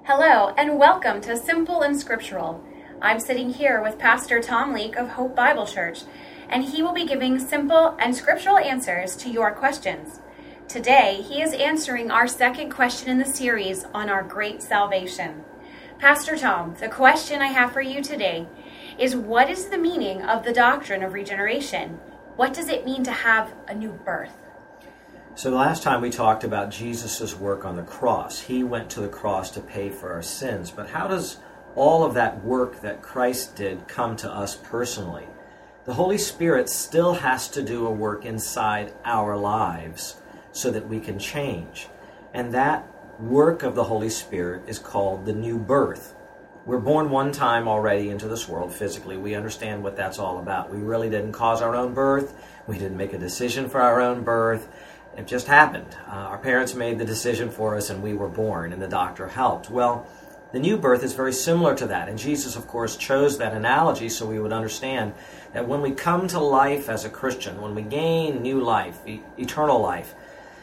Hello, and welcome to Simple and Scriptural. I'm sitting here with Pastor Tom Leake of Hope Bible Church, and he will be giving simple and scriptural answers to your questions. Today, he is answering our second question in the series on our great salvation. Pastor Tom, the question I have for you today is, what is the meaning of the doctrine of regeneration? What does it mean to have a new birth? So the last time we talked about Jesus' work on the cross. He went to the cross to pay for our sins. But how does all of that work that Christ did come to us personally? The Holy Spirit still has to do a work inside our lives so that we can change. And that work of the Holy Spirit is called the new birth. We're born one time already into this world physically. We understand what that's all about. We really didn't cause our own birth. We didn't make a decision for our own birth. It just happened. Our parents made the decision for us and we were born and the doctor helped. Well, the new birth is very similar to that. And Jesus, of course, chose that analogy so we would understand that when we come to life as a Christian, when we gain new life, eternal life,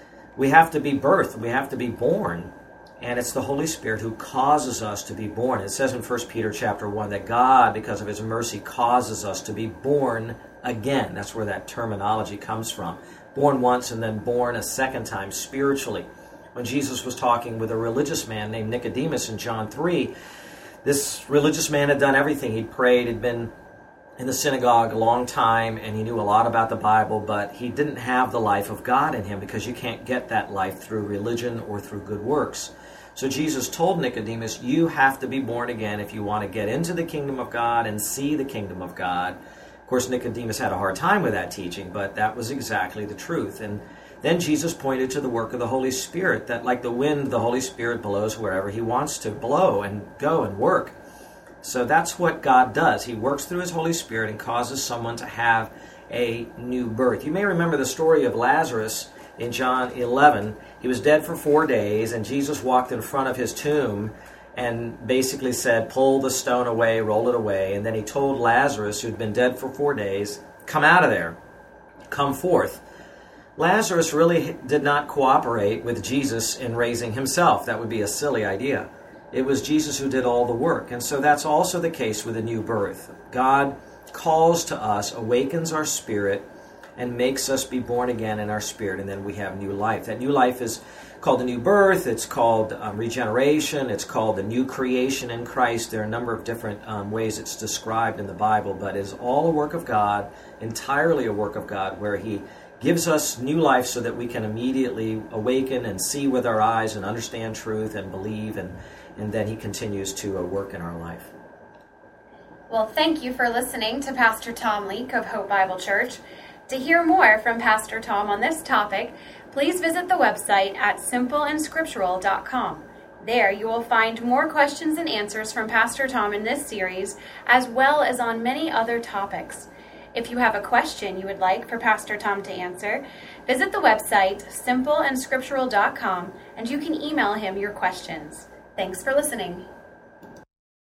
we have to be birthed. We have to be born. And it's the Holy Spirit who causes us to be born. It says in 1 Peter chapter 1 that God, because of His mercy, causes us to be born again. That's where that terminology comes from. Born once and then born a second time spiritually. When Jesus was talking with a religious man named Nicodemus in John 3, this religious man had done everything. He'd prayed, he'd been in the synagogue a long time, and he knew a lot about the Bible, but he didn't have the life of God in him because you can't get that life through religion or through good works. So Jesus told Nicodemus, you have to be born again if you want to get into the kingdom of God and see the kingdom of God. Of course, Nicodemus had a hard time with that teaching, but that was exactly the truth. And then Jesus pointed to the work of the Holy Spirit, that like the wind, the Holy Spirit blows wherever He wants to blow and go and work. So that's what God does. He works through His Holy Spirit and causes someone to have a new birth. You may remember the story of Lazarus in John 11. He was dead for 4 days, and Jesus walked in front of his tomb and basically said, pull the stone away, roll it away. And then He told Lazarus, who'd been dead for 4 days, come out of there, come forth. Lazarus really did not cooperate with Jesus in raising himself. That would be a silly idea. It was Jesus who did all the work. And so that's also the case with a new birth. God calls to us, awakens our spirit, and makes us be born again in our spirit, and then we have new life. That new life is called a new birth, it's called regeneration, it's called the new creation in Christ. There are a number of different ways it's described in the Bible, but it is all a work of God, entirely a work of God, where He gives us new life so that we can immediately awaken and see with our eyes and understand truth and believe, and then He continues to work in our life. Well, thank you for listening to Pastor Tom Leake of Hope Bible Church. To hear more from Pastor Tom on this topic, please visit the website at simpleandscriptural.com. There you will find more questions and answers from Pastor Tom in this series, as well as on many other topics. If you have a question you would like for Pastor Tom to answer, visit the website simpleandscriptural.com and you can email him your questions. Thanks for listening.